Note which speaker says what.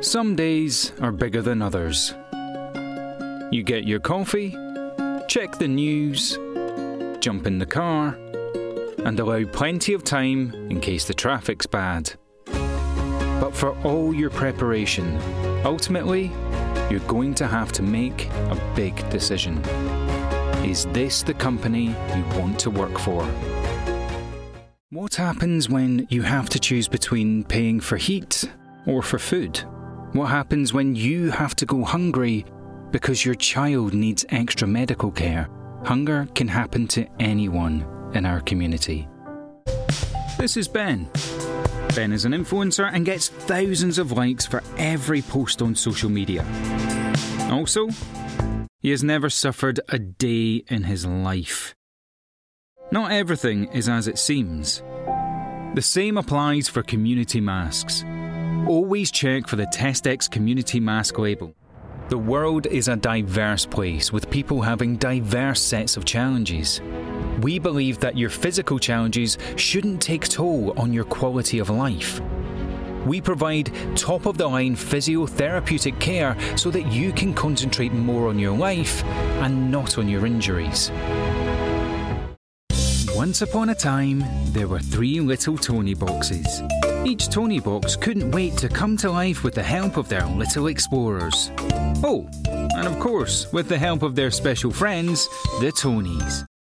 Speaker 1: Some days are bigger than others. You get your coffee, check the news, jump in the car, and allow plenty of time in case the traffic's bad. But for all your preparation, ultimately, you're going to have to make a big decision. Is this the company you want to work for? What happens when you have to choose between paying for heat or for food? What happens when you have to go hungry because your child needs extra medical care? Hunger can happen to anyone in our community. This is Ben. Ben is an influencer and gets thousands of likes for every post on social media. Also, he has never suffered a day in his life. Not everything is as it seems. The same applies for community masks. Always check for the TestX community mask label. The world is a diverse place with people having diverse sets of challenges. We believe that your physical challenges shouldn't take toll on your quality of life. We provide top-of-the-line physiotherapeutic care so that you can concentrate more on your life and not on your injuries. Once upon a time, there were 3 little Tony boxes. Each Tony box couldn't wait to come to life with the help of their little explorers. Oh, and of course, with the help of their special friends, the Tonys.